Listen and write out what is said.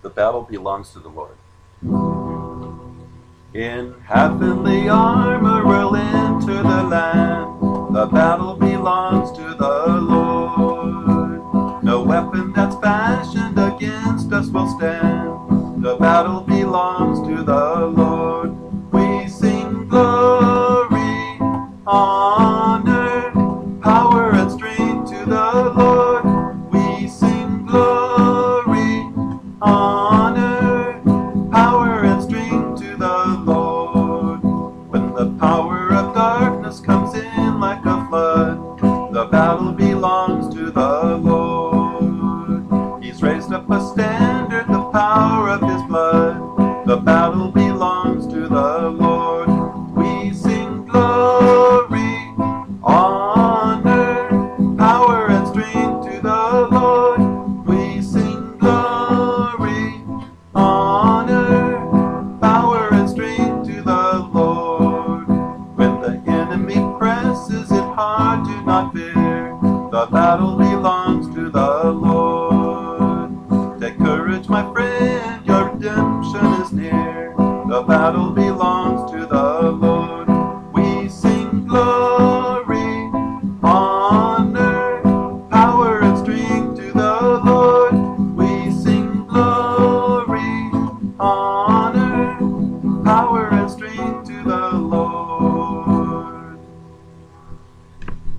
The battle belongs to the Lord. In heavenly armor we'll enter the land. The battle belongs to the Lord. No weapon that's fashioned against us will stand. The battle belongs to the Lord. We sing glory, honor, power and strength to the Lord. We sing glory, honor, power and strength to the Lord. When the power of darkness comes in like a flood, the battle belongs to the Lord. He's raised up a standard, the power of his blood. The battle belongs to the Lord. We sing glory, honor, power and strength to the Lord. We sing glory, honor, power and strength to the Lord. When the enemy presses it hard, do not fear. The battle belongs to the Lord. Take courage, my friend, your redemption is near. The battle belongs